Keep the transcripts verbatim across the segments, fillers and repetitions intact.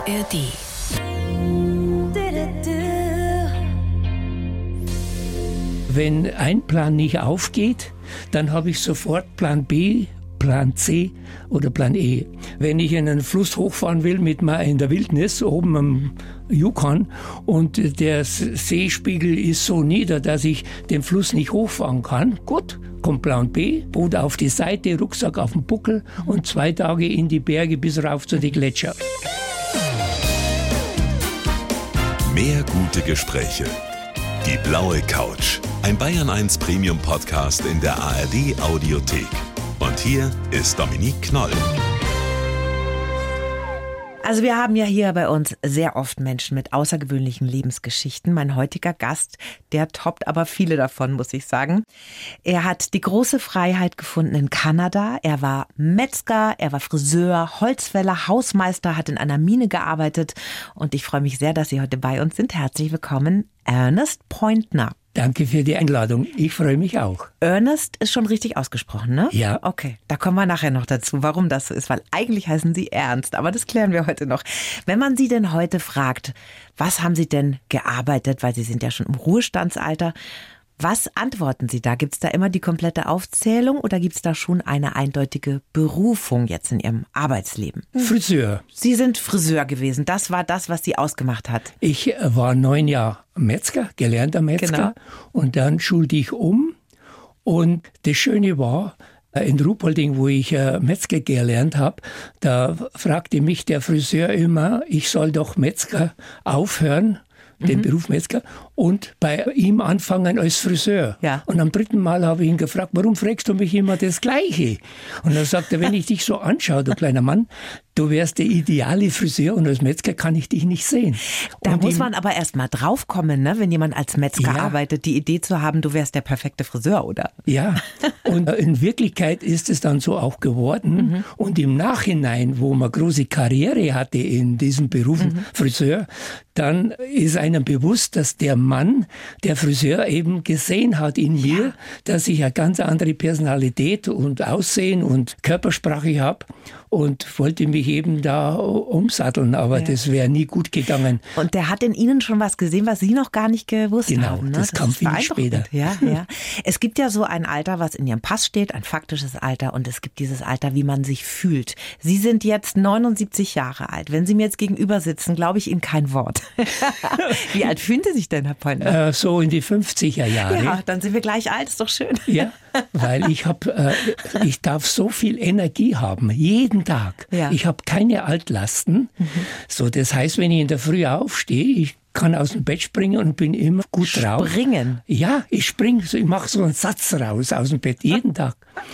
R D. Wenn ein Plan nicht aufgeht, dann habe ich sofort Plan B, Plan C oder Plan E. Wenn ich in einen Fluss hochfahren will mit mal in der Wildnis oben am Yukon und der Seespiegel ist so nieder, dass ich den Fluss nicht hochfahren kann, gut, kommt Plan B, Boot auf die Seite, Rucksack auf den Buckel und zwei Tage in die Berge bis rauf zu den Gletscher. Mehr gute Gespräche. Die blaue Couch. Ein Bayern eins Premium Podcast in der A R D Audiothek. Und hier ist Dominique Knoll. Also wir haben ja hier bei uns sehr oft Menschen mit außergewöhnlichen Lebensgeschichten. Mein heutiger Gast, der toppt aber viele davon, muss ich sagen. Er hat die große Freiheit gefunden in Kanada. Er war Metzger, er war Friseur, Holzfäller, Hausmeister, hat in einer Mine gearbeitet. Und ich freue mich sehr, dass Sie heute bei uns sind. Herzlich willkommen, Ernest Pointner. Danke für die Einladung. Ich freue mich auch. Ernest ist schon richtig ausgesprochen, ne? Ja. Okay, da kommen wir nachher noch dazu, warum das so ist, weil eigentlich heißen Sie Ernst, aber das klären wir heute noch. Wenn man Sie denn heute fragt, was haben Sie denn gearbeitet, weil Sie sind ja schon im Ruhestandsalter, was antworten Sie da? Gibt es da immer die komplette Aufzählung oder gibt es da schon eine eindeutige Berufung jetzt in Ihrem Arbeitsleben? Friseur. Sie sind Friseur gewesen. Das war das, was Sie ausgemacht hat. Ich war neun Jahre Metzger, gelernter Metzger. Genau. Und dann schulte ich um. Und das Schöne war, in Ruhpolding, wo ich Metzger gelernt habe, da fragte mich der Friseur immer, ich soll doch Metzger aufhören, den mhm. Beruf Metzger, und bei ihm anfangen als Friseur. Ja. Und am dritten Mal habe ich ihn gefragt, warum fragst du mich immer das Gleiche? Und dann sagt er, wenn ich dich so anschaue, du kleiner Mann, du wärst der ideale Friseur und als Metzger kann ich dich nicht sehen. Da und muss ihm, man aber erst mal draufkommen, ne? Wenn jemand als Metzger ja. arbeitet, die Idee zu haben, du wärst der perfekte Friseur, oder? Ja, und in Wirklichkeit ist es dann so auch geworden. Mhm. Und im Nachhinein, wo man große Karriere hatte in diesem Beruf mhm. Friseur, dann ist einem bewusst, dass der Mann, der Friseur eben gesehen hat in mir, ja. dass ich eine ganz andere Personalität und Aussehen und Körpersprache habe und wollte mich eben da umsatteln, aber ja. das wäre nie gut gegangen. Und der hat in Ihnen schon was gesehen, was Sie noch gar nicht gewusst genau, haben. Ne? Das, das kam viel später. Ja, ja. Es gibt ja so ein Alter, was in Ihrem Pass steht, ein faktisches Alter, und es gibt dieses Alter, wie man sich fühlt. Sie sind jetzt neunundsiebzig Jahre alt. Wenn Sie mir jetzt gegenüber sitzen, glaube ich Ihnen kein Wort. Wie alt fühlen Sie sich denn, Herr Pointner? Äh, so in die fünfziger Jahre. Ja, dann sind wir gleich alt, ist doch schön. Ja, weil ich habe, äh, ich darf so viel Energie haben, jeden Tag. Ja. Ich habe keine Altlasten. Mhm. So, das heißt, wenn ich in der Früh aufstehe, ich kann aus dem Bett springen und bin immer gut drauf. Springen? Ja, ich springe, ich mache so einen Satz raus aus dem Bett, jeden Tag.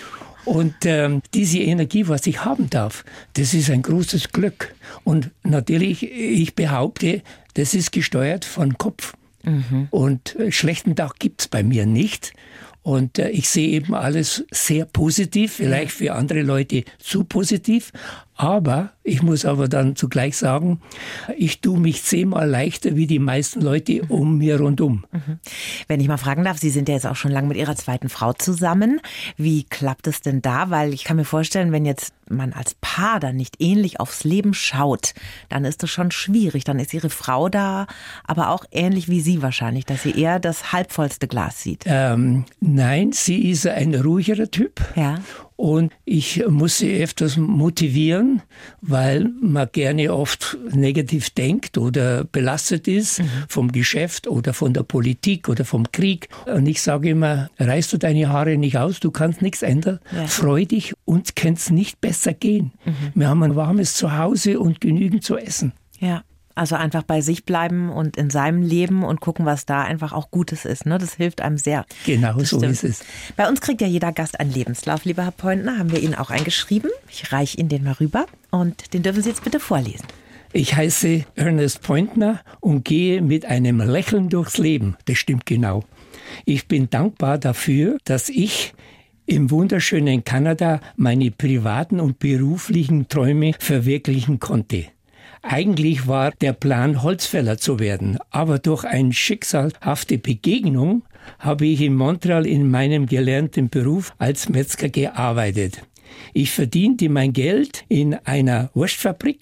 Und ähm, diese Energie, was ich haben darf, das ist ein großes Glück. Und natürlich, ich behaupte, das ist gesteuert von Kopf. Mhm. Und äh, schlechten Tag gibt's bei mir nicht. Und äh, ich sehe eben alles sehr positiv, vielleicht für andere Leute zu positiv. Aber ich muss aber dann zugleich sagen, ich tue mich zehnmal leichter wie die meisten Leute um mir rundum. Wenn ich mal fragen darf, Sie sind ja jetzt auch schon lange mit Ihrer zweiten Frau zusammen. Wie klappt es denn da? Weil ich kann mir vorstellen, wenn jetzt man als Paar dann nicht ähnlich aufs Leben schaut, dann ist das schon schwierig. Dann ist Ihre Frau da aber auch ähnlich wie Sie wahrscheinlich, dass sie eher das halbvollste Glas sieht. Ähm, nein, sie ist ein ruhigerer Typ. Ja. Und ich muss sie öfters motivieren, weil man gerne oft negativ denkt oder belastet ist mhm. vom Geschäft oder von der Politik oder vom Krieg. Und ich sage immer, reißt du deine Haare nicht aus, du kannst nichts ändern. Ja. Freu dich, uns kann es nicht besser gehen. Mhm. Wir haben ein warmes Zuhause und genügend zu essen. Ja. Also einfach bei sich bleiben und in seinem Leben und gucken, was da einfach auch Gutes ist. Ne? Das hilft einem sehr. Genau, so ist es. Bei uns kriegt ja jeder Gast einen Lebenslauf, lieber Herr Pointner. Haben wir Ihnen auch eingeschrieben. Ich reiche Ihnen den mal rüber und den dürfen Sie jetzt bitte vorlesen. Ich heiße Ernest Pointner und gehe mit einem Lächeln durchs Leben. Das stimmt genau. Ich bin dankbar dafür, dass ich im wunderschönen Kanada meine privaten und beruflichen Träume verwirklichen konnte. Eigentlich war der Plan, Holzfäller zu werden, aber durch eine schicksalhafte Begegnung habe ich in Montreal in meinem gelernten Beruf als Metzger gearbeitet. Ich verdiente mein Geld in einer Wurstfabrik,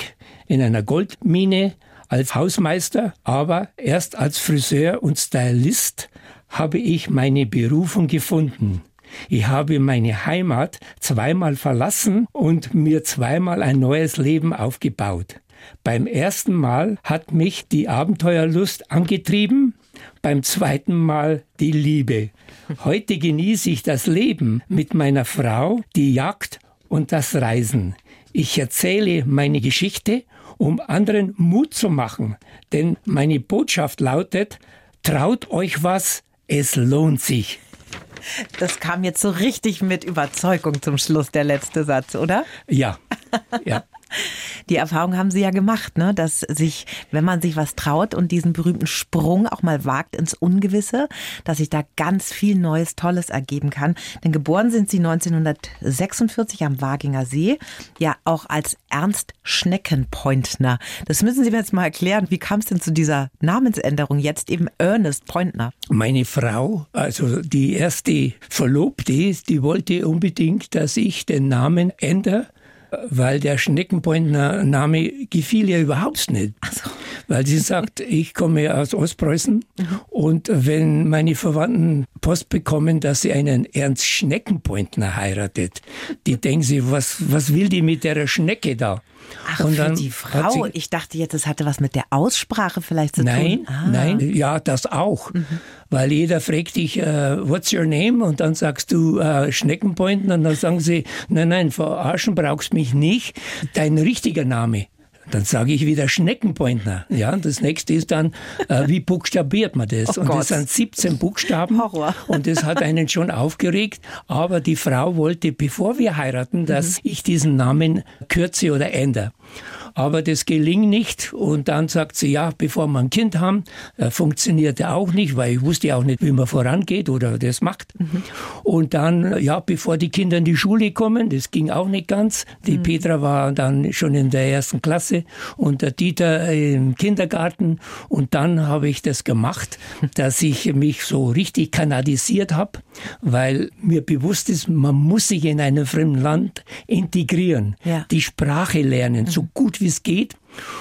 in einer Goldmine als Hausmeister, aber erst als Friseur und Stylist habe ich meine Berufung gefunden. Ich habe meine Heimat zweimal verlassen und mir zweimal ein neues Leben aufgebaut. Beim ersten Mal hat mich die Abenteuerlust angetrieben, beim zweiten Mal die Liebe. Heute genieße ich das Leben mit meiner Frau, die Jagd und das Reisen. Ich erzähle meine Geschichte, um anderen Mut zu machen, denn meine Botschaft lautet, traut euch was, es lohnt sich. Das kam jetzt so richtig mit Überzeugung zum Schluss, der letzte Satz, oder? Ja, ja. Die Erfahrung haben Sie ja gemacht, ne? Dass sich, wenn man sich was traut und diesen berühmten Sprung auch mal wagt ins Ungewisse, dass sich da ganz viel Neues, Tolles ergeben kann. Denn geboren sind Sie neunzehnhundertsechsundvierzig am Waginger See, ja auch als Ernst Schneckenpointner. Das müssen Sie mir jetzt mal erklären. Wie kam es denn zu dieser Namensänderung, jetzt eben Ernest Pointner? Meine Frau, also die erste Verlobte, die wollte unbedingt, dass ich den Namen ändere, weil der Schneckenpointner Name gefiel ihr überhaupt nicht. Ach so. Weil sie sagt, ich komme aus Ostpreußen mhm. und wenn meine Verwandten Post bekommen, dass sie einen Ernst Schneckenpointner heiratet, die denken sich, was, was will die mit der Schnecke da? Ach, und dann für die Frau. Ich dachte jetzt, es hatte was mit der Aussprache vielleicht zu nein, tun. Ah. Nein, ja, das auch. Mhm. Weil jeder fragt dich, uh, what's your name? Und dann sagst du uh, Schneckenpointner und dann sagen sie, nein, nein, verarschen brauchst mich nicht, dein richtiger Name. Dann sage ich wieder Schneckenpointner. Ja, und das nächste ist dann, äh, wie buchstabiert man das? Oh und Gott. Das sind siebzehn Buchstaben. Horror. Und das hat einen schon aufgeregt. Aber die Frau wollte, bevor wir heiraten, dass mhm. ich diesen Namen kürze oder ändere. Aber das gelingt nicht. Und dann sagt sie, ja, bevor wir ein Kind haben, äh, funktionierte auch nicht, weil ich wusste auch nicht, wie man vorangeht oder das macht. Mhm. Und dann, ja, bevor die Kinder in die Schule kommen, das ging auch nicht ganz. Die mhm. Petra war dann schon in der ersten Klasse und der Dieter im Kindergarten. Und dann habe ich das gemacht, dass ich mich so richtig kanadisiert habe, weil mir bewusst ist, man muss sich in einem fremden Land integrieren, ja. die Sprache lernen, mhm. so gut wie es geht.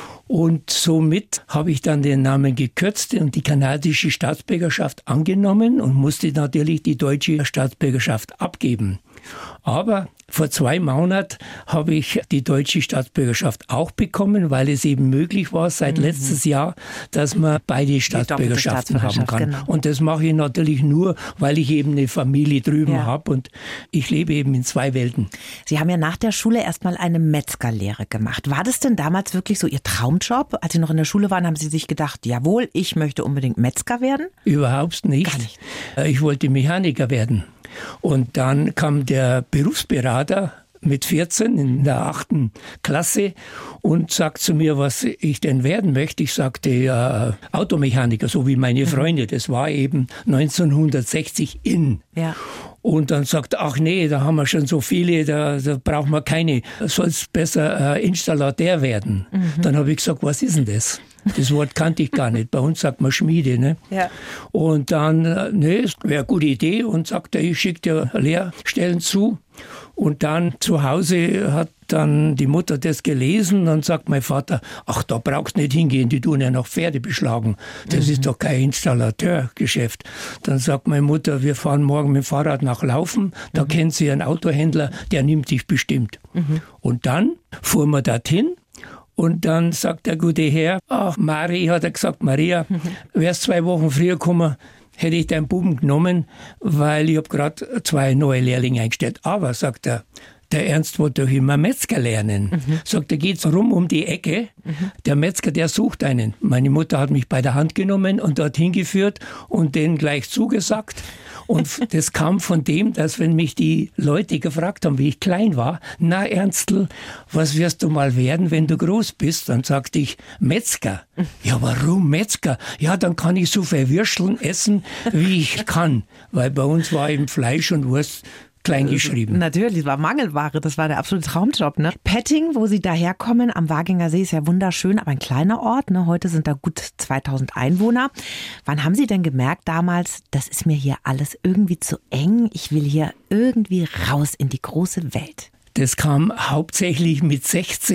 Und somit habe ich dann den Namen gekürzt und die kanadische Staatsbürgerschaft angenommen und musste natürlich die deutsche Staatsbürgerschaft abgeben. Aber vor zwei Monaten habe ich die deutsche Staatsbürgerschaft auch bekommen, weil es eben möglich war seit mhm. letztes Jahr, dass man beide Staatsbürgerschaften haben kann. Genau. Und das mache ich natürlich nur, weil ich eben eine Familie drüben ja. habe und ich lebe eben in zwei Welten. Sie haben ja nach der Schule erstmal eine Metzgerlehre gemacht. War das denn damals wirklich so Ihr Traumjob? Als Sie noch in der Schule waren, haben Sie sich gedacht, jawohl, ich möchte unbedingt Metzger werden? Überhaupt nicht. Gar nicht. Ich wollte Mechaniker werden. Und dann kam der Berufsberater mit vierzehn in der achten Klasse und sagt zu mir, was ich denn werden möchte. Ich sagte, ja, Automechaniker, so wie meine Freunde. Das war eben neunzehnhundertsechzig in. Ja. Und dann sagt er, ach nee, da haben wir schon so viele, da, da brauchen wir keine, sollst besser äh, Installateur werden. Mhm. Dann habe ich gesagt, was ist denn das? Das Wort kannte ich gar nicht. Bei uns sagt man Schmiede. Ne? Ja. Und dann, ne, das wäre eine gute Idee. Und sagt er, ich schicke dir Lehrstellen zu. Und dann zu Hause hat dann die Mutter das gelesen. Dann sagt mein Vater, ach, da brauchst du nicht hingehen, die tun ja noch Pferde beschlagen. Das mhm. ist doch kein Installateurgeschäft. Dann sagt meine Mutter, wir fahren morgen mit dem Fahrrad nach Laufen. Da mhm. kennt sie einen Autohändler, der nimmt dich bestimmt. Mhm. Und dann fuhren wir dorthin. Und dann sagt der gute Herr, ach, Mari, hat er gesagt, Maria, mhm. wärst zwei Wochen früher gekommen, hätte ich deinen Buben genommen, weil ich habe gerade zwei neue Lehrlinge eingestellt. Aber, sagt er, der Ernst wollte doch immer Metzger lernen. Mhm. Sagt er, geht's rum um die Ecke. Mhm. Der Metzger, der sucht einen. Meine Mutter hat mich bei der Hand genommen und dorthin geführt und denen gleich zugesagt. Und das kam von dem, dass wenn mich die Leute gefragt haben, wie ich klein war, na Ernstl, was wirst du mal werden, wenn du groß bist? Dann sagte ich, Metzger. Ja, warum Metzger? Ja, dann kann ich so viel Würsteln essen, wie ich kann. Weil bei uns war eben Fleisch und Wurst klein geschrieben. Natürlich, das war Mangelware, das war der absolute Traumjob. Ne? Petting, wo Sie daherkommen, am Waginger See, ist ja wunderschön, aber ein kleiner Ort. Ne? Heute sind da gut zweitausend Einwohner. Wann haben Sie denn gemerkt damals, das ist mir hier alles irgendwie zu eng, ich will hier irgendwie raus in die große Welt? Das kam hauptsächlich mit sechzehn.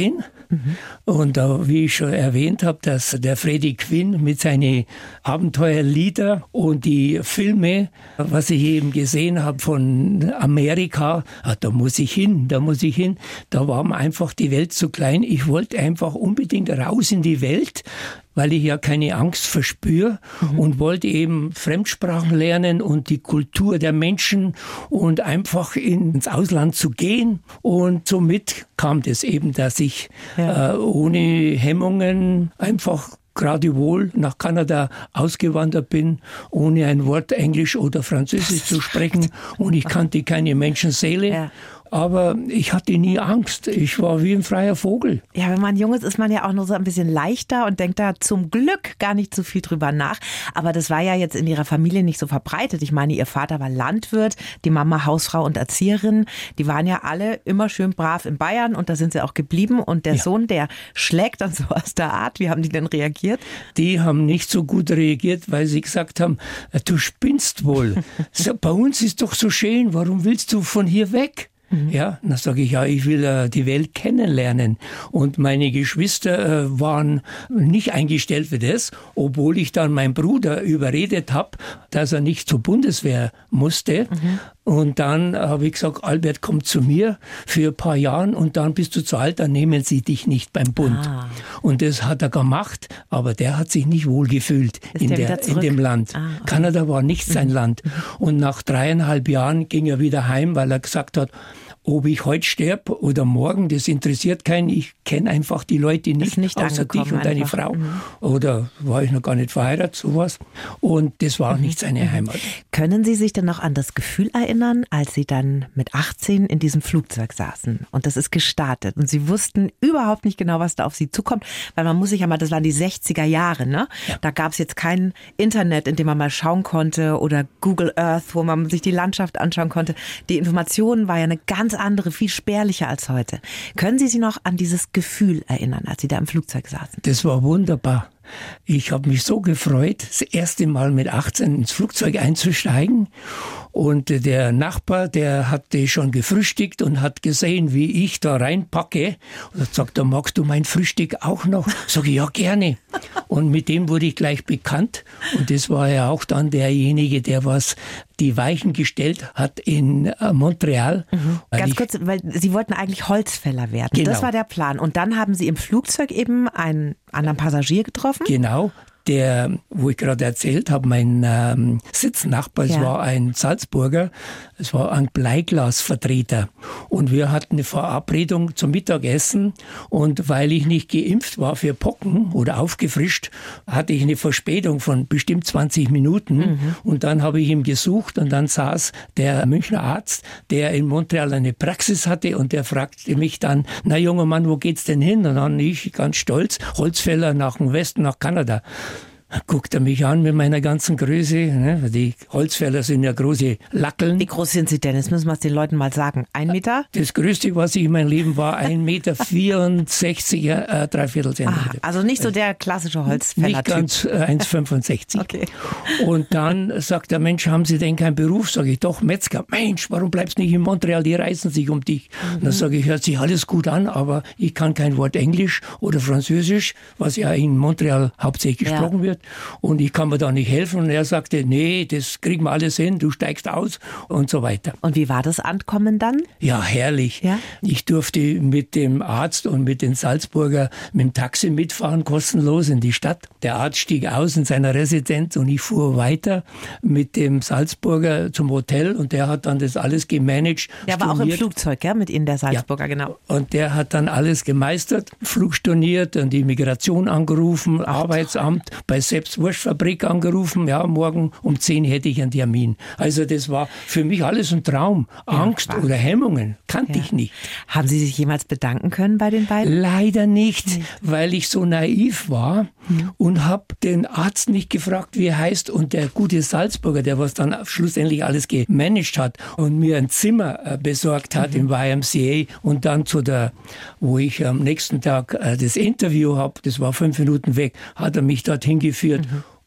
Mhm. Und äh, wie ich schon erwähnt habe, dass der Freddie Quinn mit seinen Abenteuerlieder und die Filme, was ich eben gesehen habe von Amerika, ah, da muss ich hin, da muss ich hin. Da war mir einfach die Welt zu klein. Ich wollte einfach unbedingt raus in die Welt, weil ich ja keine Angst verspüre mhm. und wollte eben Fremdsprachen lernen und die Kultur der Menschen und einfach ins Ausland zu gehen. Und somit kam das eben, dass ich ja. äh, ohne Hemmungen einfach geradewohl nach Kanada ausgewandert bin, ohne ein Wort Englisch oder Französisch zu sprechen. Und ich kannte keine Menschenseele. Ja. Aber ich hatte nie Angst. Ich war wie ein freier Vogel. Ja, wenn man jung ist, ist man ja auch nur so ein bisschen leichter und denkt da zum Glück gar nicht so viel drüber nach. Aber das war ja jetzt in ihrer Familie nicht so verbreitet. Ich meine, ihr Vater war Landwirt, die Mama Hausfrau und Erzieherin. Die waren ja alle immer schön brav in Bayern und da sind sie auch geblieben. Und der ja. Sohn, der schlägt dann so aus der Art. Wie haben die denn reagiert? Die haben nicht so gut reagiert, weil sie gesagt haben, du spinnst wohl. Bei uns ist doch so schön, warum willst du von hier weg? Mhm. Ja, dann sage ich, ja, ich will äh, die Welt kennenlernen. Und meine Geschwister äh, waren nicht eingestellt für das, obwohl ich dann meinen Bruder überredet habe, dass er nicht zur Bundeswehr musste. Mhm. Und dann habe ich gesagt, Albert, komm zu mir für ein paar Jahre und dann bist du zu alt, dann nehmen sie dich nicht beim Bund. Ah. Und das hat er gemacht, aber der hat sich nicht wohlgefühlt in, der, in dem Land. Ah, okay. Kanada war nicht sein mhm. Land. Und nach dreieinhalb Jahren ging er wieder heim, weil er gesagt hat, ob ich heute sterbe oder morgen, das interessiert keinen. Ich kenne einfach die Leute nicht, nicht außer dich und deine Frau. Mhm. Oder war ich noch gar nicht verheiratet, sowas. Und das war auch mhm. nicht seine Heimat. Können Sie sich denn noch an das Gefühl erinnern, als Sie dann mit achtzehn in diesem Flugzeug saßen und das ist gestartet und Sie wussten überhaupt nicht genau, was da auf Sie zukommt? Weil man muss sich ja mal, das waren die sechziger Jahre, ne? Ja. Da gab es jetzt kein Internet, in dem man mal schauen konnte oder Google Earth, wo man sich die Landschaft anschauen konnte. Die Information war ja eine ganz andere, viel spärlicher als heute. Können Sie sich noch an dieses Gefühl erinnern, als Sie da im Flugzeug saßen? Das war wunderbar. Ich habe mich so gefreut, das erste Mal mit achtzehn ins Flugzeug einzusteigen. Und der Nachbar, der hatte schon gefrühstückt und hat gesehen, wie ich da reinpacke. Und hat gesagt, da magst du mein Frühstück auch noch? Sag ich, ja, gerne. Und mit dem wurde ich gleich bekannt. Und das war ja auch dann derjenige, der was die Weichen gestellt hat in Montreal. Mhm. Ganz kurz, weil Sie wollten eigentlich Holzfäller werden. Genau. Das war der Plan. Und dann haben Sie im Flugzeug eben einen anderen Passagier getroffen? Genau. Der, wo ich gerade erzählt habe, mein ähm, Sitznachbar, ja. es war ein Salzburger, es war ein Bleiglasvertreter. Und wir hatten eine Verabredung zum Mittagessen. Und weil ich nicht geimpft war für Pocken oder aufgefrischt, hatte ich eine Verspätung von bestimmt zwanzig Minuten. Mhm. Und dann habe ich ihn gesucht und dann saß der Münchner Arzt, der in Montreal eine Praxis hatte und der fragte mich dann, na junger Mann, wo geht's denn hin? Und dann ich ganz stolz, Holzfäller nach dem Westen, nach Kanada. Guckt er mich an mit meiner ganzen Größe. Ne? Die Holzfäller sind ja große Lackeln. Wie groß sind Sie denn? Das müssen wir es den Leuten mal sagen. Ein Meter? Das Größte, was ich in meinem Leben war, ein Meter vierundsechzig, äh, dreiviertel Zentimeter. Ah, also nicht so der klassische Holzfäller-Typ. Nicht ganz äh, eins Komma fünfundsechzig. Okay. Und dann sagt der Mensch, haben Sie denn keinen Beruf? Sage ich, doch, Metzger. Mensch, warum bleibst du nicht in Montreal? Die reißen sich um dich. Mhm. Und dann sage ich, hört sich alles gut an, aber ich kann kein Wort Englisch oder Französisch, was ja in Montreal hauptsächlich ja. gesprochen wird. Und ich kann mir da nicht helfen. Und er sagte, nee, das kriegen wir alles hin, du steigst aus und so weiter. Und wie war das Ankommen dann? Ja, herrlich. Ja? Ich durfte mit dem Arzt und mit den Salzburger mit dem Taxi mitfahren, kostenlos in die Stadt. Der Arzt stieg aus in seiner Residenz und ich fuhr weiter mit dem Salzburger zum Hotel und der hat dann das alles gemanagt. Der war auch im Flugzeug, ja, mit Ihnen, der Salzburger, ja. genau. Und der hat dann alles gemeistert, Flug storniert und die Migration angerufen, Ach, Arbeitsamt, toll. Bei Selbstwurstfabrik angerufen, ja, morgen um zehn hätte ich einen Termin. Also das war für mich alles ein Traum. Ja, Angst war. Oder Hemmungen kannte ja. ich nicht. Haben Sie sich jemals bedanken können bei den beiden? Leider nicht, nicht. Weil ich so naiv war mhm. und habe den Arzt nicht gefragt, wie er heißt, und der gute Salzburger, der was dann schlussendlich alles gemanagt hat und mir ein Zimmer besorgt hat mhm. im Y M C A und dann zu der, wo ich am nächsten Tag das Interview habe, das war fünf Minuten weg, hat er mich dorthin geführt. Mhm.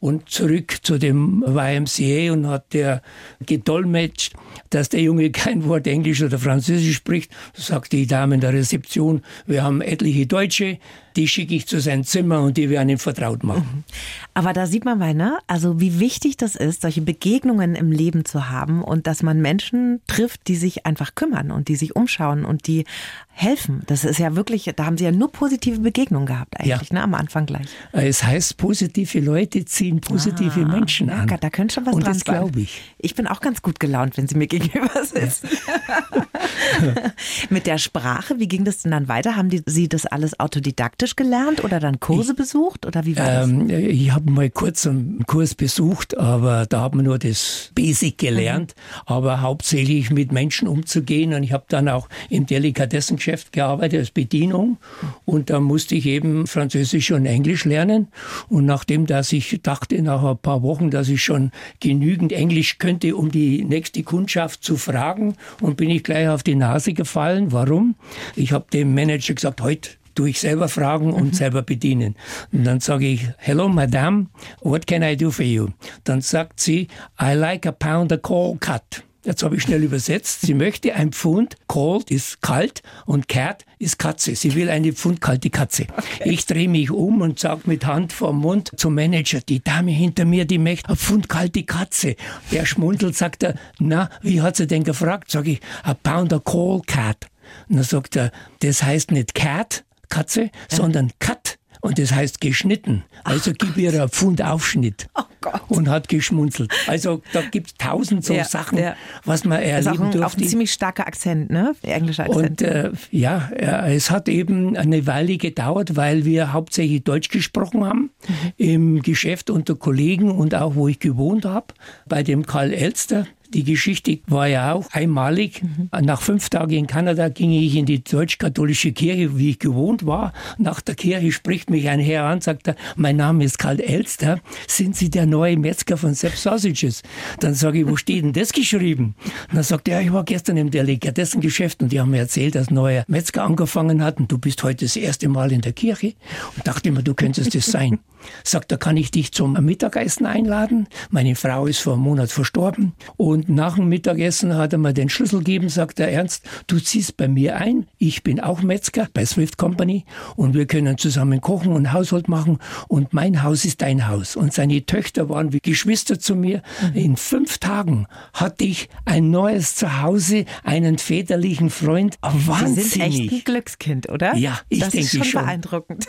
und zurück zu dem Y M C A und hat der gedolmetscht, dass der Junge kein Wort Englisch oder Französisch spricht. Da sagt die Dame in der Rezeption, wir haben etliche Deutsche, die schicke ich zu seinem Zimmer und die werden ihn vertraut machen. Aber da sieht man mal, ne? Also wie wichtig das ist, solche Begegnungen im Leben zu haben und dass man Menschen trifft, die sich einfach kümmern und die sich umschauen und die helfen. Das ist ja wirklich, da haben Sie ja nur positive Begegnungen gehabt eigentlich, ja. ne? Am Anfang gleich. Es heißt, positive Leute ziehen positive ah, Menschen an. Ja, da könnte schon was und dran das sein. glaube ich. Ich bin auch ganz gut gelaunt, wenn Sie mir gegenüber sitzen. Ja. Mit der Sprache, wie ging das denn dann weiter? Haben die, Sie das alles autodidaktisch gelernt oder dann Kurse ich, besucht oder wie war ähm, das? Ich habe mal kurz einen Kurs besucht, aber da hat man nur das Basic gelernt, mhm. aber hauptsächlich mit Menschen umzugehen und ich habe dann auch im Delikatessengeschäft gearbeitet als Bedienung und da musste ich eben Französisch und Englisch lernen und nachdem, dass ich dachte nach ein paar Wochen, dass ich schon genügend Englisch könnte, um die nächste Kundschaft zu fragen und bin ich gleich auf die Nase gefallen. Warum? Ich habe dem Manager gesagt, heute tue ich selber fragen und mhm. selber bedienen. Und dann sage ich, hello madame, what can I do for you? Dann sagt sie, I like a pound of cold cut. Jetzt habe ich schnell übersetzt. Sie möchte ein Pfund, cold ist kalt und cat ist Katze. Sie will eine pfundkalte Katze. Okay. Ich drehe mich um und sage mit Hand vorm Mund zum Manager, die Dame hinter mir, die möchte eine pfundkalte Katze. Der schmunzelt, sagt er, na, wie hat sie denn gefragt? Sag ich, a pound of cold cat. Und dann sagt er, das heißt nicht cat, Katze, ja. sondern cut. Und das heißt geschnitten. Also Ach gib ihr einen Pfund Aufschnitt. Oh Gott. Und hat geschmunzelt. Also da gibt es tausend so ja, Sachen, ja. was man erleben durfte. Das ist auch ein, auch ein ziemlich starker Akzent, ne? Der englische Akzent. Und äh, ja, äh, es hat eben eine Weile gedauert, weil wir hauptsächlich Deutsch gesprochen haben. Mhm. Im Geschäft unter Kollegen und auch wo ich gewohnt habe. Bei dem Karl Elster. Die Geschichte war ja auch einmalig. Mhm. Nach fünf Tagen in Kanada ging ich in die deutsch-katholische Kirche, wie ich gewohnt war. Nach der Kirche spricht mich ein Herr an, sagt er, mein Name ist Karl Elster, sind Sie der neue Metzger von Sepp's Sausages? Dann sage ich, wo steht denn das geschrieben? Und dann sagt er, ja, ich war gestern im Delikatessengeschäft und die haben mir erzählt, dass ein neuer Metzger angefangen hat und du bist heute das erste Mal in der Kirche. Und dachte immer, du könntest das sein. Sagt er, kann ich dich zum Mittagessen einladen? Meine Frau ist vor einem Monat verstorben und nach dem Mittagessen hat er mir den Schlüssel gegeben, sagt er, Ernst, du ziehst bei mir ein, ich bin auch Metzger bei Swift Company und wir können zusammen kochen und Haushalt machen und mein Haus ist dein Haus. Und seine Töchter waren wie Geschwister zu mir. Mhm. In fünf Tagen hatte ich ein neues Zuhause, einen väterlichen Freund. Wahnsinnig. Sie sind echt ein Glückskind, oder? Ja, ich denke schon. Das ist schon, schon beeindruckend.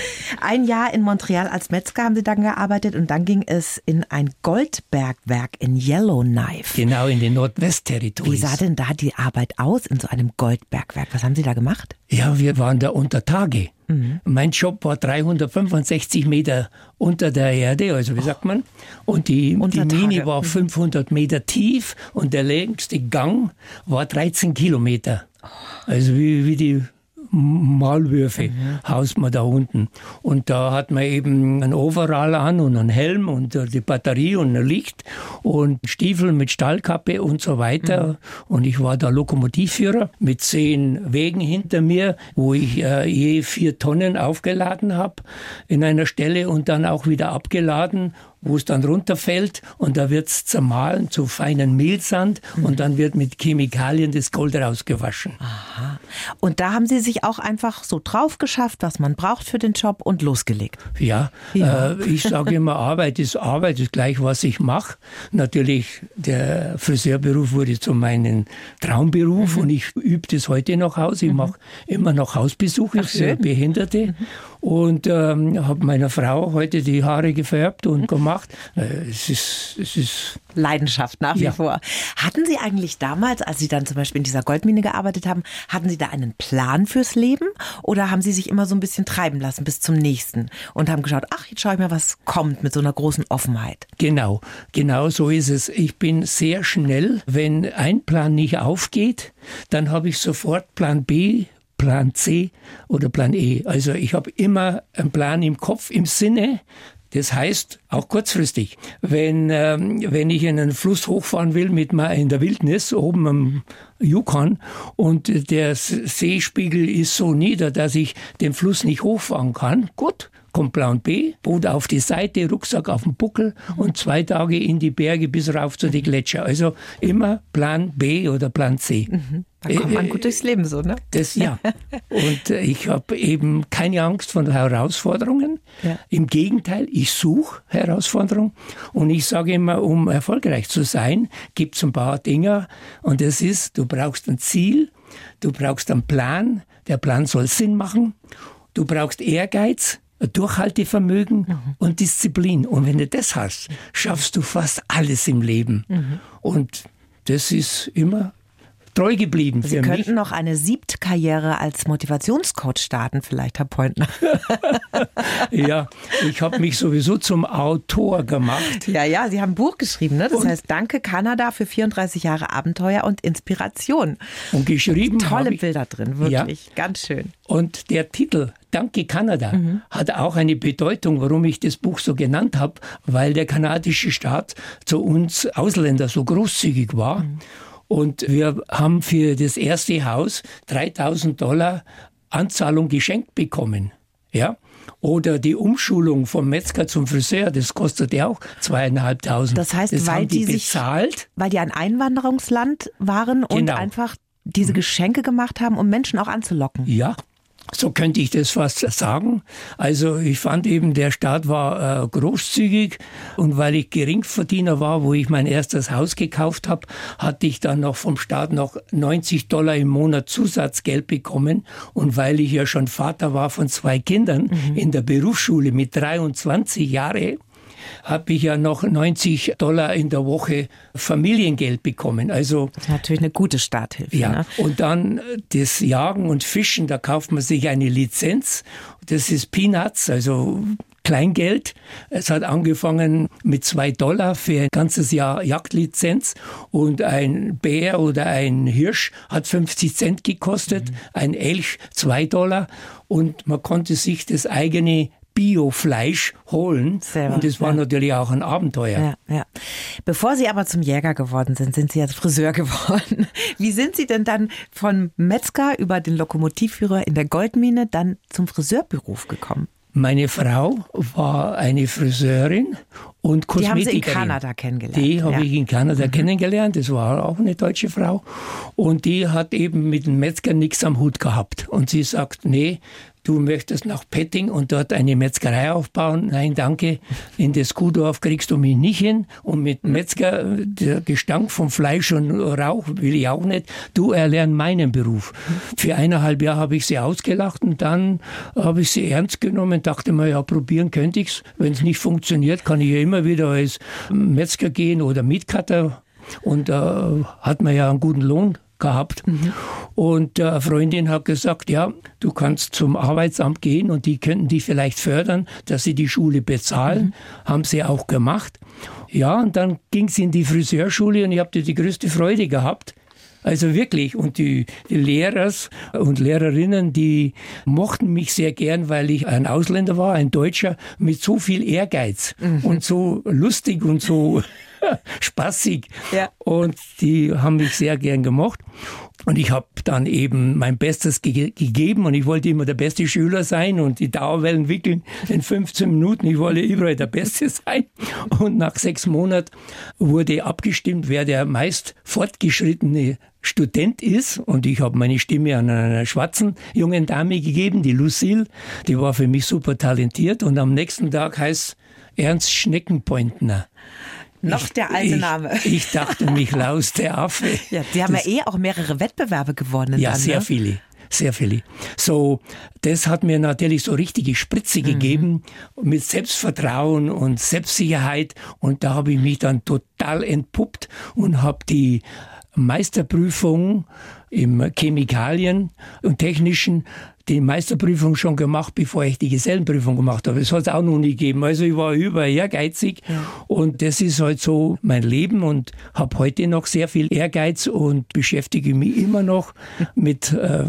Ein Jahr in Montreal als Metzger haben Sie dann gearbeitet und dann ging es in ein Goldbergwerk in Yellowknife. Genau, in den Nordwestterritorien. Wie sah denn da die Arbeit aus in so einem Goldbergwerk? Was haben Sie da gemacht? Ja, wir waren da unter Tage. Mhm. Mein Job war dreihundertfünfundsechzig Meter unter der Erde, also wie sagt man? Und die, die Mine war fünfhundert Meter tief und der längste Gang war dreizehn Kilometer. Also wie, wie die Maulwürfe mhm. haust man da unten. Und da hat man eben einen Overall an und einen Helm und die Batterie und ein Licht und Stiefel mit Stahlkappe und so weiter. Mhm. Und ich war da Lokomotivführer mit zehn Wägen hinter mir, wo ich äh, je vier Tonnen aufgeladen habe in einer Stelle und dann auch wieder abgeladen, wo es dann runterfällt und da wird es zermahlen zu feinen Mehlsand mhm. und dann wird mit Chemikalien das Gold rausgewaschen. Aha. Und da haben Sie sich auch einfach so drauf geschafft, was man braucht für den Job und losgelegt? Ja, ja. Äh, ich sage immer, Arbeit ist Arbeit, ist gleich, was ich mache. Natürlich, der Friseurberuf wurde zu meinem Traumberuf mhm. und ich übe das heute noch aus. Ich mhm. mache immer noch Hausbesuche für Behinderte. Mhm. Und ähm, habe meiner Frau heute die Haare gefärbt und gemacht. Äh, es ist, es ist Leidenschaft nach wie ja. vor. Hatten Sie eigentlich damals, als Sie dann zum Beispiel in dieser Goldmine gearbeitet haben, hatten Sie da einen Plan fürs Leben? Oder haben Sie sich immer so ein bisschen treiben lassen bis zum nächsten und haben geschaut, ach, jetzt schaue ich mal, was kommt mit so einer großen Offenheit? Genau, genau so ist es. Ich bin sehr schnell, wenn ein Plan nicht aufgeht, dann habe ich sofort Plan B, Plan C oder Plan E. Also ich habe immer einen Plan im Kopf, im Sinne, das heißt auch kurzfristig. Wenn, ähm, wenn ich in einen Fluss hochfahren will mit mal in der Wildnis oben am Yukon und der Seespiegel ist so nieder, dass ich den Fluss nicht hochfahren kann, gut, kommt Plan B, Boot auf die Seite, Rucksack auf dem Buckel und zwei Tage in die Berge bis rauf zu den Gletscher. Also immer Plan B oder Plan C. Mhm. Da kommt man gut durchs Leben so, ne? Das ja. Und äh, ich habe eben keine Angst vor Herausforderungen. Ja. Im Gegenteil, ich suche Herausforderungen. Und ich sage immer, um erfolgreich zu sein, gibt es ein paar Dinge. Und das ist, du brauchst ein Ziel, du brauchst einen Plan. Der Plan soll Sinn machen. Du brauchst Ehrgeiz, Durchhaltevermögen mhm. und Disziplin. Und wenn du das hast, schaffst du fast alles im Leben. Mhm. Und das ist immer treu geblieben für Sie mich. Sie könnten noch eine siebte Karriere als Motivationscoach starten, vielleicht, Herr Pointner. Ja, ich habe mich sowieso zum Autor gemacht. Ja, ja, Sie haben ein Buch geschrieben, ne? Das und heißt Danke Kanada für vierunddreißig Jahre Abenteuer und Inspiration. Und geschrieben Tolle ich, Bilder drin, wirklich, ja. Ganz schön. Und der Titel Danke Kanada mhm. hat auch eine Bedeutung, warum ich das Buch so genannt habe, weil der kanadische Staat zu uns Ausländern so großzügig war. Mhm. Und wir haben für das erste Haus dreitausend Dollar Anzahlung geschenkt bekommen. Ja? Oder die Umschulung vom Metzger zum Friseur, das kostet ja auch zweieinhalbtausend. Das heißt, das weil die, die bezahlt. Sich, weil die ein Einwanderungsland waren und genau. einfach diese Geschenke gemacht haben, um Menschen auch anzulocken. Ja. So könnte ich das fast sagen. Also ich fand eben, der Staat war äh, großzügig und weil ich Geringverdiener war, wo ich mein erstes Haus gekauft habe, hatte ich dann noch vom Staat noch neunzig Dollar im Monat Zusatzgeld bekommen und weil ich ja schon Vater war von zwei Kindern mhm. in der Berufsschule mit dreiundzwanzig Jahren, habe ich ja noch neunzig Dollar in der Woche Familiengeld bekommen. Also das ist natürlich eine gute Starthilfe. Ja, ne? Und dann das Jagen und Fischen, da kauft man sich eine Lizenz. Das ist Peanuts, also Kleingeld. Es hat angefangen mit zwei Dollar für ein ganzes Jahr Jagdlizenz und ein Bär oder ein Hirsch hat fünfzig Cent gekostet, mhm. ein Elch zwei Dollar und man konnte sich das eigene Biofleisch holen. Selber, und das war ja. natürlich auch ein Abenteuer. Ja, ja. Bevor Sie aber zum Jäger geworden sind, sind Sie jetzt Friseur geworden. Wie sind Sie denn dann vom Metzger über den Lokomotivführer in der Goldmine dann zum Friseurberuf gekommen? Meine Frau war eine Friseurin und Kosmetikerin. Die haben Sie in Kanada kennengelernt. Die habe ja. ich in Kanada mhm. kennengelernt. Das war auch eine deutsche Frau. Und die hat eben mit dem Metzger nichts am Hut gehabt. Und sie sagt, nee, du möchtest nach Petting und dort eine Metzgerei aufbauen. Nein, danke, in das Kuhdorf kriegst du mich nicht hin. Und mit Metzger, der Gestank von Fleisch und Rauch will ich auch nicht. Du erlern meinen Beruf. Für eineinhalb Jahre habe ich sie ausgelacht und dann habe ich sie ernst genommen und dachte mir, ja, probieren könnte ich's. Wenn es nicht funktioniert, kann ich ja immer wieder als Metzger gehen oder Meatcutter. Und da äh, hat man ja einen guten Lohn gehabt. Mhm. Und eine Freundin hat gesagt, ja, du kannst zum Arbeitsamt gehen und die könnten dich vielleicht fördern, dass sie die Schule bezahlen. Mhm. Haben sie auch gemacht. Ja, und dann ging sie in die Friseurschule und ich habe die größte Freude gehabt. Also wirklich. Und die, die Lehrer und Lehrerinnen, die mochten mich sehr gern, weil ich ein Ausländer war, ein Deutscher, mit so viel Ehrgeiz mhm. und so lustig und so spaßig. Ja. Und die haben mich sehr gern gemocht. Und ich habe dann eben mein Bestes ge- gegeben und ich wollte immer der beste Schüler sein und die Dauerwellen wickeln in fünfzehn Minuten. Ich wollte überall der Beste sein. Und nach sechs Monaten wurde abgestimmt, wer der meist fortgeschrittene Student ist. Und ich habe meine Stimme an einer schwarzen jungen Dame gegeben, die Lucille. Die war für mich super talentiert. Und am nächsten Tag heißt Ernst Schneckenpointner. Noch ich, der alte ich, Name. Ich dachte, mich Laus der Affe. Ja, Sie haben das, ja eh auch mehrere Wettbewerbe gewonnen. Ja, dann, sehr ne? viele. Sehr viele. So, das hat mir natürlich so richtige Spritze mhm. gegeben mit Selbstvertrauen und Selbstsicherheit. Und da habe ich mich dann total entpuppt und habe die Meisterprüfung im Chemikalien und Technischen die Meisterprüfung schon gemacht, bevor ich die Gesellenprüfung gemacht habe. Das hat es auch noch nie gegeben. Also ich war über ehrgeizig ja. und das ist halt so mein Leben und habe heute noch sehr viel Ehrgeiz und beschäftige mich immer noch mit äh,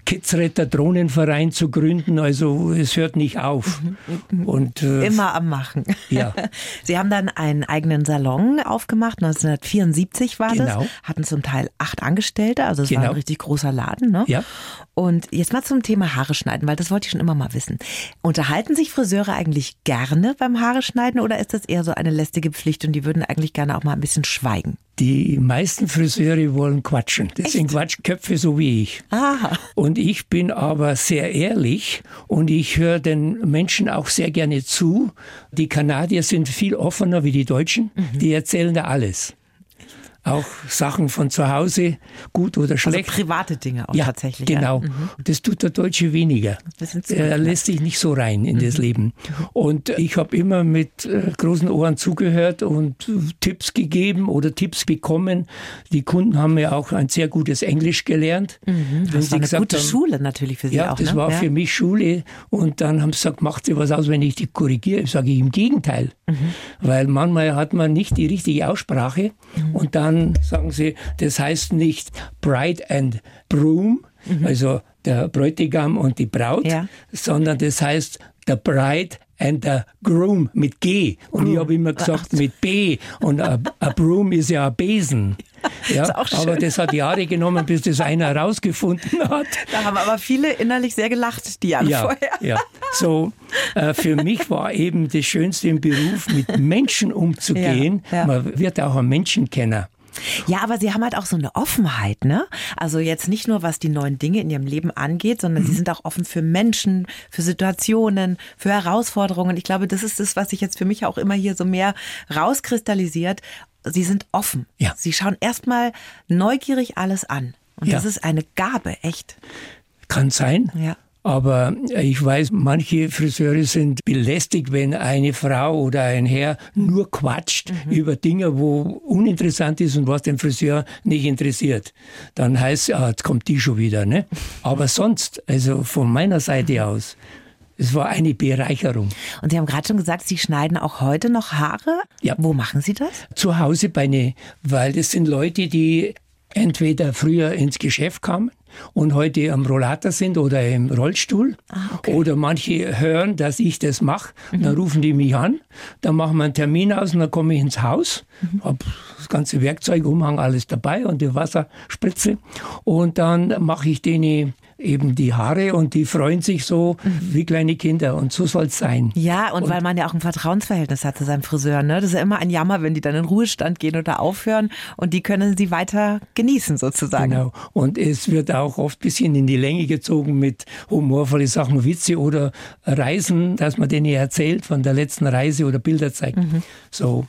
Kidsretter Drohnenverein zu gründen. Also es hört nicht auf. Und, äh, immer am Machen. Ja. Sie haben dann einen eigenen Salon aufgemacht, neunzehnhundertvierundsiebzig war Genau. das. Hatten zum Teil acht Angestellte, also es Genau. war ein richtig großer Laden. Ne? Ja. Und jetzt mal zum Thema Haare schneiden, weil das wollte ich schon immer mal wissen. Unterhalten sich Friseure eigentlich gerne beim Haare schneiden oder ist das eher so eine lästige Pflicht und die würden eigentlich gerne auch mal ein bisschen schweigen? Die meisten Friseure wollen quatschen. Das Echt? Sind Quatschköpfe so wie ich. Aha. Und ich bin aber sehr ehrlich und ich höre den Menschen auch sehr gerne zu. Die Kanadier sind viel offener wie die Deutschen. Mhm. Die erzählen da alles. Auch Sachen von zu Hause, gut oder schlecht. Also private Dinge auch ja, tatsächlich. Genau. Ja. Mhm. Das tut der Deutsche weniger. Er lässt sich nicht so rein in mhm. das Leben. Und ich habe immer mit äh, großen Ohren zugehört und äh, Tipps gegeben oder Tipps bekommen. Die Kunden haben mir auch ein sehr gutes Englisch gelernt. Mhm. Das war eine gute haben, Schule natürlich für Sie ja, auch. Ja, das ne? war ja. für mich Schule. Und dann haben sie gesagt, macht sie was aus, wenn ich die korrigiere? Sage ich im Gegenteil. Mhm. Weil manchmal hat man nicht die richtige Aussprache mhm. und dann sagen sie, das heißt nicht Bride and Groom, mhm. also der Bräutigam und die Braut, ja. sondern das heißt the Bride and the Groom mit G. Und Groom. Ich habe immer gesagt mit B. Und a, a Broom ist ja ein Besen. Ja, aber das hat Jahre genommen, bis das einer herausgefunden hat. Da haben aber viele innerlich sehr gelacht, die Jahre ja, vorher. Ja, so äh, für mich war eben das Schönste im Beruf, mit Menschen umzugehen. Ja, ja. Man wird auch ein Menschenkenner. Ja, aber Sie haben halt auch so eine Offenheit, ne? Also jetzt nicht nur, was die neuen Dinge in Ihrem Leben angeht, sondern mhm. Sie sind auch offen für Menschen, für Situationen, für Herausforderungen. Ich glaube, das ist das, was sich jetzt für mich auch immer hier so mehr rauskristallisiert. Sie sind offen. Ja. Sie schauen erstmal neugierig alles an. Und ja. das ist eine Gabe, echt. Kann sein. Ja. Aber ich weiß, manche Friseure sind belästigt, wenn eine Frau oder ein Herr nur quatscht mhm. über Dinge, wo uninteressant ist und was den Friseur nicht interessiert. Dann heißt es, ah, jetzt kommt die schon wieder. Ne? Aber sonst, also von meiner Seite aus, es war eine Bereicherung. Und Sie haben gerade schon gesagt, Sie schneiden auch heute noch Haare. Ja. Wo machen Sie das? Zu Hause bei ne, weil das sind Leute, die entweder früher ins Geschäft kamen und heute am Rollator sind oder im Rollstuhl. Ah, okay. Oder manche hören, dass ich das mache. Mhm. Dann rufen die mich an, dann machen wir einen Termin aus und dann komme ich ins Haus. Mhm. Habe das ganze Werkzeug, Umhang, alles dabei und die Wasserspritze. Und dann mache ich denen eben die Haare und die freuen sich so mhm. wie kleine Kinder und so soll es sein. Ja, und, und weil man ja auch ein Vertrauensverhältnis hat zu seinem Friseur, ne? Das ist ja immer ein Jammer, wenn die dann in Ruhestand gehen oder aufhören und die können sie weiter genießen sozusagen. Genau, und es wird auch oft ein bisschen in die Länge gezogen mit humorvolle Sachen, Witze oder Reisen, dass man denen erzählt von der letzten Reise oder Bilder zeigt. Mhm. So.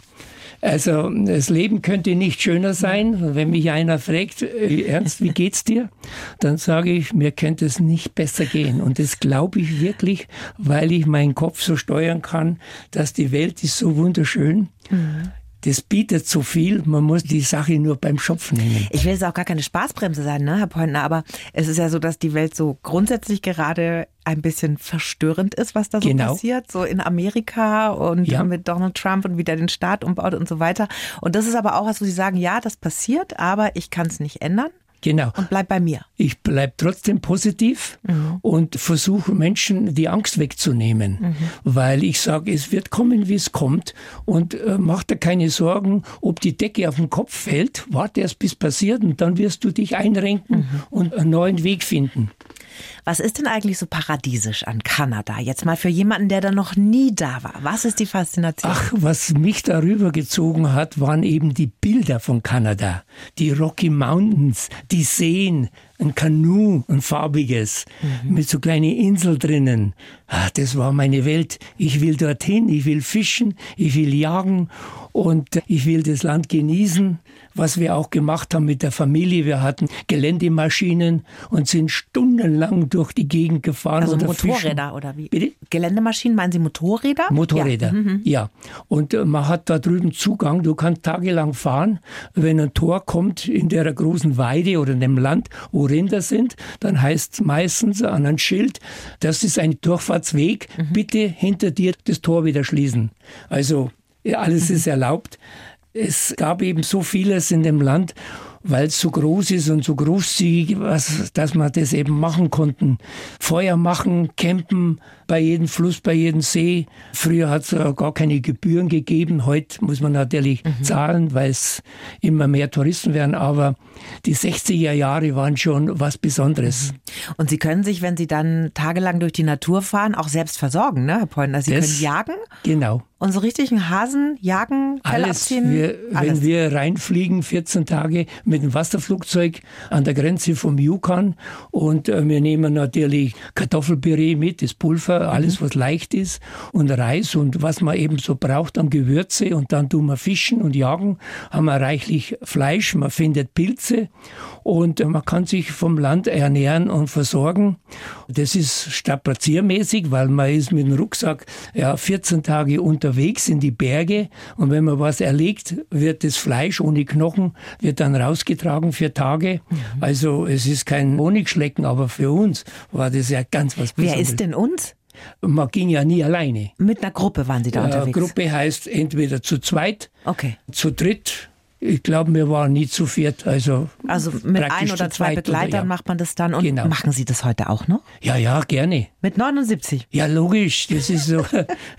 Also das Leben könnte nicht schöner sein. Wenn mich einer fragt, Ernst, wie geht's dir? Dann sage ich, mir könnte es nicht besser gehen. Und das glaube ich wirklich, weil ich meinen Kopf so steuern kann, dass die Welt ist so wunderschön. Mhm. Das bietet so viel, man muss die Sache nur beim Schopf nehmen. Ich will jetzt auch gar keine Spaßbremse sein, ne, Herr Pointner, aber es ist ja so, dass die Welt so grundsätzlich gerade ein bisschen verstörend ist, was da so genau. passiert, so in Amerika und ja. mit Donald Trump und wie der den Staat umbaut und so weiter. Und das ist aber auch was, wo Sie sagen, ja, das passiert, aber ich kann es nicht ändern. Genau. Und bleib bei mir. Ich bleib trotzdem positiv mhm. und versuche Menschen die Angst wegzunehmen, mhm. weil ich sage, es wird kommen, wie es kommt und äh, mach dir keine Sorgen, ob die Decke auf den Kopf fällt, warte erst, bis passiert und dann wirst du dich einrenken mhm. und einen neuen Weg finden. Was ist denn eigentlich so paradiesisch an Kanada? Jetzt mal für jemanden, der da noch nie da war. Was ist die Faszination? Ach, was mich darüber gezogen hat, waren eben die Bilder von Kanada. Die Rocky Mountains, die Seen, ein Kanu, ein farbiges, mhm. mit so kleinen Inseln drinnen. Ach, das war meine Welt. Ich will dorthin, ich will fischen, ich will jagen und ich will das Land genießen, was wir auch gemacht haben mit der Familie. Wir hatten Geländemaschinen und sind stundenlang durch die Gegend gefahren. Also oder Motorräder fischen. Oder wie? Bitte? Geländemaschinen, meinen Sie Motorräder? Motorräder, ja. Mhm. ja. Und äh, man hat da drüben Zugang, du kannst tagelang fahren. Wenn ein Tor kommt in der großen Weide oder in dem Land, wo Rinder sind, dann heißt es meistens an einem Schild, das ist ein Durchfahrtsweg, mhm. bitte hinter dir das Tor wieder schließen. Also alles mhm. ist erlaubt. Es gab eben so vieles in dem Land weil es so groß ist und so großzügig, was, dass wir das eben machen konnten. Feuer machen, campen, bei jedem Fluss, bei jedem See. Früher hat es gar keine Gebühren gegeben. Heute muss man natürlich mhm. zahlen, weil es immer mehr Touristen werden. Aber die sechziger Jahre waren schon was Besonderes. Und Sie können sich, wenn Sie dann tagelang durch die Natur fahren, auch selbst versorgen, ne, Herr Pointner? Sie das, können jagen? Genau. Und so richtig einen Hasen jagen, Fell Alles. abziehen? Wir, Alles. Wenn wir reinfliegen, vierzehn Tage mit dem Wasserflugzeug an der Grenze vom Yukon und äh, wir nehmen natürlich Kartoffelpüree mit, das Pulver, alles was leicht ist und Reis und was man eben so braucht an Gewürze und dann tun wir fischen und jagen, haben wir reichlich Fleisch, man findet Pilze und äh, man kann sich vom Land ernähren und versorgen. Das ist strapaziermäßig, weil man ist mit dem Rucksack ja, vierzehn Tage unterwegs in die Berge und wenn man was erlegt, wird das Fleisch ohne Knochen, wird dann rausgetragen für Tage. Mhm. Also es ist kein Honigschlecken, aber für uns war das ja ganz was Besonderes. Wer ist denn uns? Man ging ja nie alleine. Mit einer Gruppe waren Sie da äh, unterwegs? Gruppe heißt entweder zu zweit, okay. zu dritt. Ich glaube, wir waren nie zu viert. Also, also mit ein oder zwei Begleitern oder, ja. macht man das dann. Und genau. machen Sie das heute auch noch? Ja, ja, gerne. Mit neunundsiebzig? Ja, logisch. Das ist so.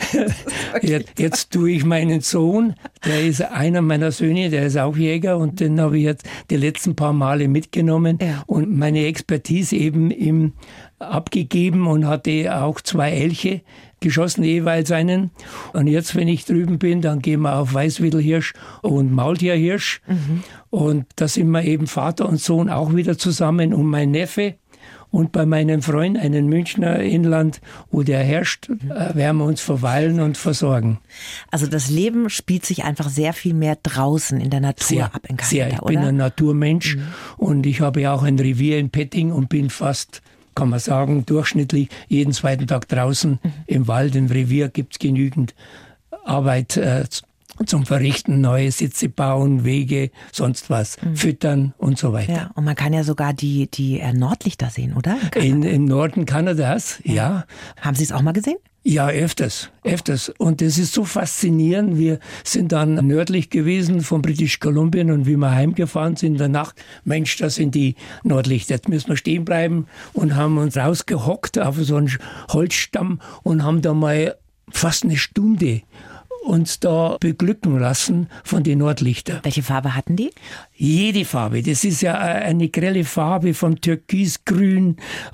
jetzt, jetzt tue ich meinen Sohn, der ist einer meiner Söhne, der ist auch Jäger und den habe ich jetzt die letzten paar Male mitgenommen ja. und meine Expertise eben ihm abgegeben und hatte auch zwei Elche geschossen, jeweils einen. Und jetzt, wenn ich drüben bin, dann gehen wir auf Weißwedelhirsch und Maultierhirsch. Mhm. Und da sind wir eben Vater und Sohn auch wieder zusammen und mein Neffe. Und bei meinem Freund, einem Münchner Inland, wo der herrscht, mhm. äh, werden wir uns verweilen und versorgen. Also das Leben spielt sich einfach sehr viel mehr draußen in der Natur sehr, ab in Kanada, sehr. Ich oder? bin ein Naturmensch mhm. und ich habe ja auch ein Revier in Petting und bin fast, kann man sagen, durchschnittlich jeden zweiten Tag draußen mhm. im Wald, im Revier gibt es genügend Arbeit äh, zum Verrichten, neue Sitze bauen, Wege, sonst was, mhm. füttern und so weiter. Ja, und man kann ja sogar die, die Nordlichter sehen, oder? In, Im Norden Kanadas, ja. ja. Haben Sie es auch mal gesehen? Ja, öfters, öfters. Und das ist so faszinierend. Wir sind dann nördlich gewesen von British Columbia und wie wir heimgefahren sind in der Nacht, Mensch, da sind die Nordlichter. Jetzt müssen wir stehen bleiben und haben uns rausgehockt auf so einen Holzstamm und haben da mal fast eine Stunde uns da beglücken lassen von den Nordlichtern. Welche Farbe hatten die? Jede Farbe. Das ist ja eine grelle Farbe von Türkis, Grün,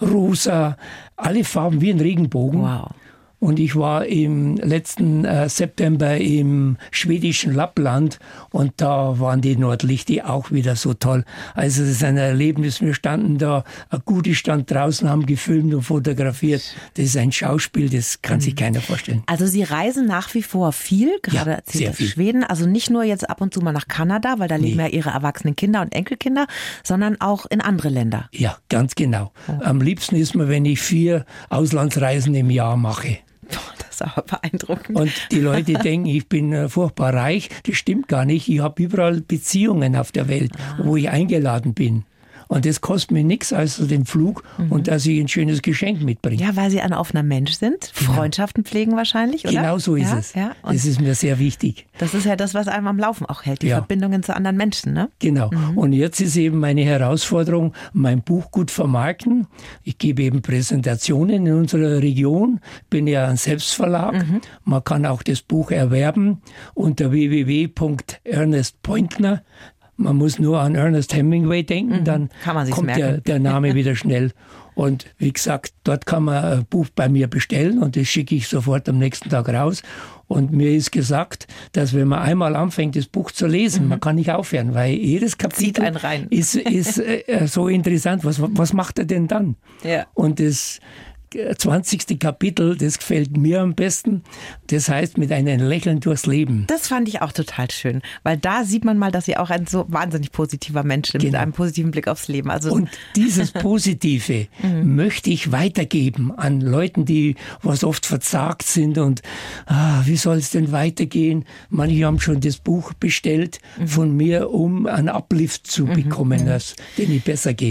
Rosa, alle Farben wie ein Regenbogen. Wow. Und ich war im letzten äh, September im schwedischen Lappland und da waren die Nordlichter auch wieder so toll. Also das ist ein Erlebnis. Wir standen da, ein Gute stand draußen, haben gefilmt und fotografiert. Das ist ein Schauspiel, das kann sich keiner vorstellen. Also Sie reisen nach wie vor viel, gerade ja, erzählt aus Schweden. Also nicht nur jetzt ab und zu mal nach Kanada, weil da leben nee. ja Ihre erwachsenen Kinder und Enkelkinder, sondern auch in andere Länder. Ja, ganz genau. Oh. Am liebsten ist mir, wenn ich vier Auslandsreisen im Jahr mache. Das ist aber beeindruckend. Und die Leute denken, ich bin äh, furchtbar reich. Das stimmt gar nicht. Ich habe überall Beziehungen auf der Welt, ah. wo ich eingeladen bin. Und das kostet mir nichts als den Flug mhm. und dass ich ein schönes Geschenk mitbringe. Ja, weil Sie ein offener Mensch sind, genau. Freundschaften pflegen wahrscheinlich, oder? Genau so ist ja, es. Ja. Das ist mir sehr wichtig. Das ist ja das, was einem am Laufen auch hält, die ja. Verbindungen zu anderen Menschen, ne? Genau. Mhm. Und jetzt ist eben meine Herausforderung, mein Buch gut vermarkten. Ich gebe eben Präsentationen in unserer Region, bin ja ein Selbstverlag. Mhm. Man kann auch das Buch erwerben unter w w w punkt ernest pointner. Man muss nur an Ernest Hemingway denken, dann kommt der, der Name wieder schnell. Und wie gesagt, dort kann man ein Buch bei mir bestellen und das schicke ich sofort am nächsten Tag raus. Und mir ist gesagt, dass wenn man einmal anfängt, das Buch zu lesen, mhm. man kann nicht aufhören, weil jedes Kapitel einen rein. ist, ist äh, so interessant. Was, was macht er denn dann? Ja. Und das zwanzigste Kapitel, das gefällt mir am besten. Das heißt, mit einem Lächeln durchs Leben. Das fand ich auch total schön, weil da sieht man mal, dass Sie auch ein so wahnsinnig positiver Mensch sind, genau. mit einem positiven Blick aufs Leben. Also und dieses Positive möchte ich weitergeben an Leuten, die was oft verzagt sind und ah, wie soll es denn weitergehen? Manche haben schon das Buch bestellt mhm. von mir, um einen Uplift zu bekommen, mhm. dass es denen besser geht.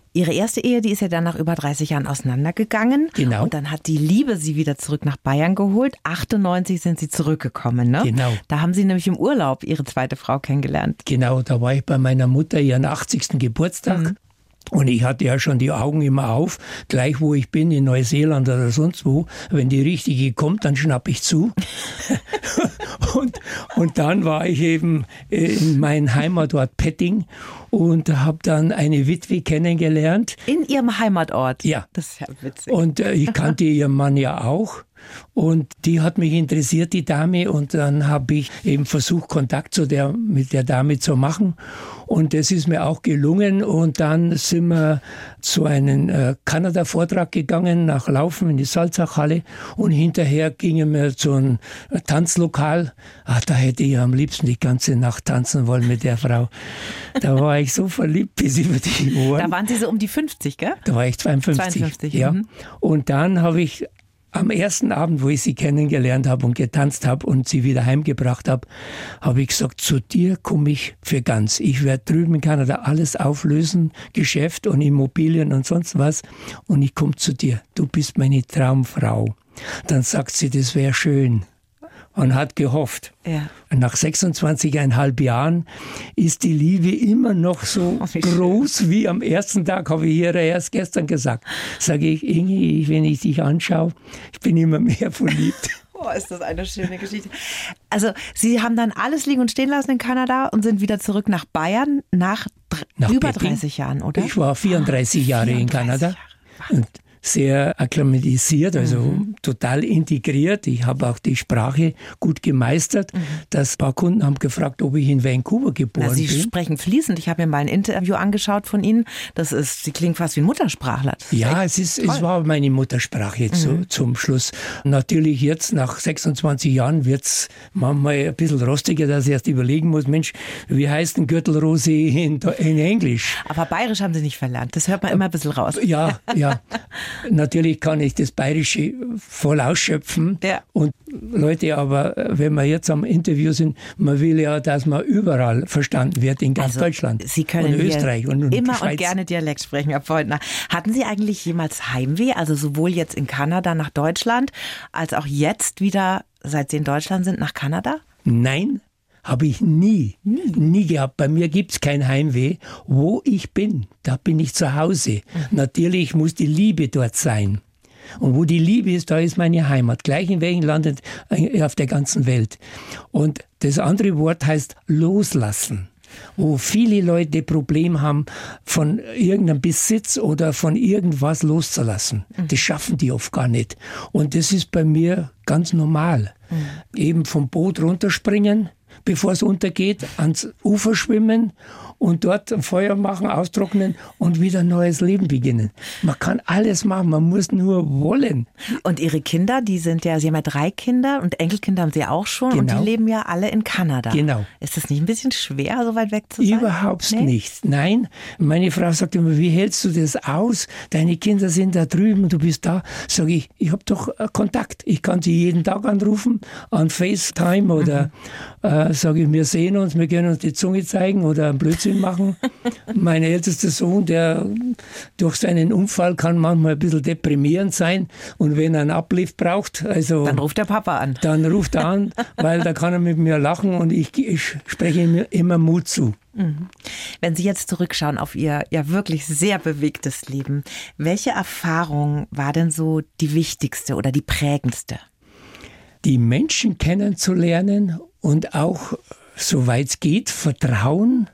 Ihre erste Ehe, die ist ja dann nach über dreißig Jahren auseinandergegangen. Genau. Und dann hat die Liebe Sie wieder zurück nach Bayern geholt. achtundneunzig sind Sie zurückgekommen, ne? Genau. Da haben Sie nämlich im Urlaub Ihre zweite Frau kennengelernt. Genau, da war ich bei meiner Mutter ihren achtzigsten Geburtstag. Mhm. Und ich hatte ja schon die Augen immer auf, gleich wo ich bin, in Neuseeland oder sonst wo. Wenn die richtige kommt, dann schnapp ich zu. und, und dann war ich eben in meinem Heimatort Petting und habe dann eine Witwe kennengelernt. In Ihrem Heimatort? Ja. Das ist ja witzig. Und äh, ich kannte ihren Mann ja auch. Und die hat mich interessiert, die Dame. Und dann habe ich eben versucht, Kontakt zu der, mit der Dame zu machen. Und das ist mir auch gelungen. Und dann sind wir zu einem äh, Kanada-Vortrag gegangen, nach Laufen in die Salzachhalle. Und hinterher gingen wir zu einem Tanzlokal. Ach, da hätte ich am liebsten die ganze Nacht tanzen wollen mit der Frau. Da war ich so verliebt bis über die Ohren. Da waren Sie so um die fünfzig, gell? Da war ich zweiundfünfzig. zweiundfünfzig, ja. Mhm. Und dann habe ich am ersten Abend, wo ich sie kennengelernt habe und getanzt habe und sie wieder heimgebracht habe, habe ich gesagt, zu dir komme ich für ganz. Ich werde drüben in Kanada alles auflösen, Geschäft und Immobilien und sonst was. Und ich komme zu dir. Du bist meine Traumfrau. Dann sagt sie, das wäre schön. Und hat gehofft. Ja. Und nach sechsundzwanzig Komma fünf Jahren ist die Liebe immer noch so oh, wie groß wie am ersten Tag, habe ich ihr erst gestern gesagt. Sage ich, Ingi, wenn ich dich anschaue, ich bin immer mehr verliebt. Oh, ist das eine schöne Geschichte. Also Sie haben dann alles liegen und stehen lassen in Kanada und sind wieder zurück nach Bayern nach, nach über Petting. dreißig Jahren, oder? Ich war vierunddreißig Jahre vierunddreißig in Kanada. Jahre. Und sehr akklimatisiert, also mhm. total integriert. Ich habe auch die Sprache gut gemeistert. Mhm. Das ein paar Kunden haben gefragt, ob ich in Vancouver geboren Na, Sie bin. Sie sprechen fließend. Ich habe mir mal ein Interview angeschaut von Ihnen. Das ist, Sie klingen fast wie ein Muttersprachler. Ja, es, ist, es war meine Muttersprache mhm. zu, zum Schluss. Natürlich jetzt, nach sechsundzwanzig Jahren, wird es manchmal ein bisschen rostiger, dass ich erst überlegen muss, Mensch, wie heißt denn Gürtelrose in, in Englisch? Aber Bayerisch haben Sie nicht verlernt. Das hört man immer ein bisschen raus. Ja, ja. Natürlich kann ich das Bayerische voll ausschöpfen. Ja. Und Leute, aber wenn wir jetzt am Interview sind, man will ja, dass man überall verstanden wird, in ganz also, Deutschland Sie können und Österreich und, und immer Schweiz. Und gerne Dialekt sprechen, Herr Pfeutner. Hatten Sie eigentlich jemals Heimweh, also sowohl jetzt in Kanada nach Deutschland, als auch jetzt wieder, seit Sie in Deutschland sind, nach Kanada? Nein. Habe ich nie, nie, nie gehabt. Bei mir gibt es kein Heimweh. Wo ich bin, da bin ich zu Hause. Mhm. Natürlich muss die Liebe dort sein. Und wo die Liebe ist, da ist meine Heimat. Gleich in welchem Land auf der ganzen Welt. Und das andere Wort heißt loslassen. Wo viele Leute Probleme haben, von irgendeinem Besitz oder von irgendwas loszulassen. Mhm. Das schaffen die oft gar nicht. Und das ist bei mir ganz normal. Mhm. Eben vom Boot runterspringen, bevor es untergeht, ans Ufer schwimmen und dort ein Feuer machen, austrocknen und wieder ein neues Leben beginnen. Man kann alles machen, man muss nur wollen. Und Ihre Kinder, die sind ja, Sie haben ja drei Kinder und Enkelkinder haben Sie auch schon genau. Und die leben ja alle in Kanada. Genau. Ist das nicht ein bisschen schwer, so weit weg zu sein? Überhaupt nee? nicht. Nein, meine Frau sagt immer, wie hältst du das aus? Deine Kinder sind da drüben und du bist da. Sag ich, ich habe doch Kontakt. Ich kann sie jeden Tag anrufen, an FaceTime oder mhm. äh, sage ich, wir sehen uns, wir können uns die Zunge zeigen oder einen Blödsinn machen. Mein ältester Sohn, der durch seinen Unfall kann manchmal ein bisschen deprimierend sein und wenn er einen Uplift braucht, also dann ruft der Papa an. Dann ruft er an, weil da kann er mit mir lachen und ich, ich spreche ihm immer Mut zu. Wenn Sie jetzt zurückschauen auf Ihr ja wirklich sehr bewegtes Leben, welche Erfahrung war denn so die wichtigste oder die prägendste? Die Menschen kennenzulernen und auch, soweit es geht, Vertrauen.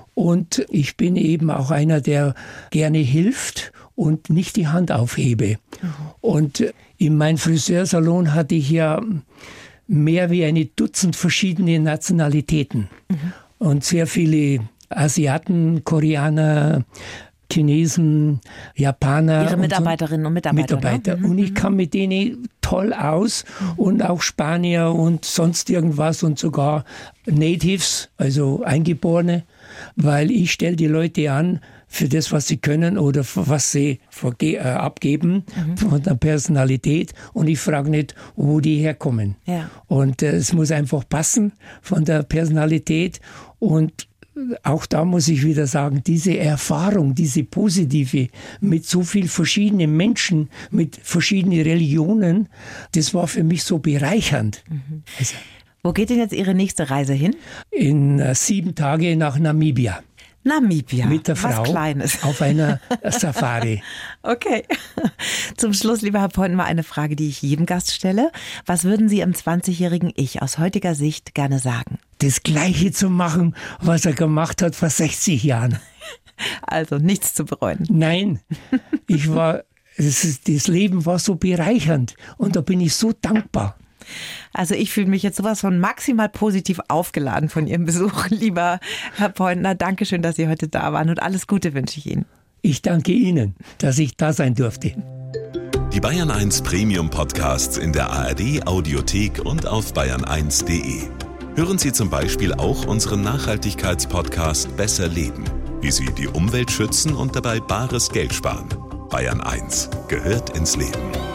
Und ich bin eben auch einer, der gerne hilft und nicht die Hand aufhebe. Mhm. Und in meinem Friseursalon hatte ich ja mehr wie eine Dutzend verschiedene Nationalitäten. Mhm. Und sehr viele Asiaten, Koreaner, Chinesen, Japaner. Ihre Mitarbeiterinnen und, so. und Mitarbeiter. Mitarbeiter. Ne? Und ich kam mit denen toll aus und auch Spanier und sonst irgendwas und sogar Natives, also Eingeborene, weil ich stelle die Leute an für das, was sie können oder für was sie verge- äh, abgeben mhm. von der Personalität und ich frage nicht, wo die herkommen. Ja. Und äh, es muss einfach passen von der Personalität und auch da muss ich wieder sagen, diese Erfahrung, diese positive, mit so vielen verschiedenen Menschen, mit verschiedenen Religionen, das war für mich so bereichernd. Mhm. Also, wo geht denn jetzt Ihre nächste Reise hin? In äh, sieben Tage nach Namibia. Namibia, mit der Frau was Kleines. Auf einer Safari. Okay. Zum Schluss, lieber Herr Pointen, mal eine Frage, die ich jedem Gast stelle. Was würden Sie Ihrem zwanzigjährigen Ich aus heutiger Sicht gerne sagen? Das Gleiche zu machen, was er gemacht hat vor sechzig Jahren. Also nichts zu bereuen. Nein, ich war, das, ist, das Leben war so bereichernd und da bin ich so dankbar. Also ich fühle mich jetzt sowas von maximal positiv aufgeladen von Ihrem Besuch, lieber Herr Pointner. Dankeschön, dass Sie heute da waren und alles Gute wünsche ich Ihnen. Ich danke Ihnen, dass ich da sein durfte. Die Bayern eins Premium Podcasts in der A R D Audiothek und auf bayern eins punkt de. Hören Sie zum Beispiel auch unseren Nachhaltigkeitspodcast Besser Leben, wie Sie die Umwelt schützen und dabei bares Geld sparen. Bayern eins gehört ins Leben.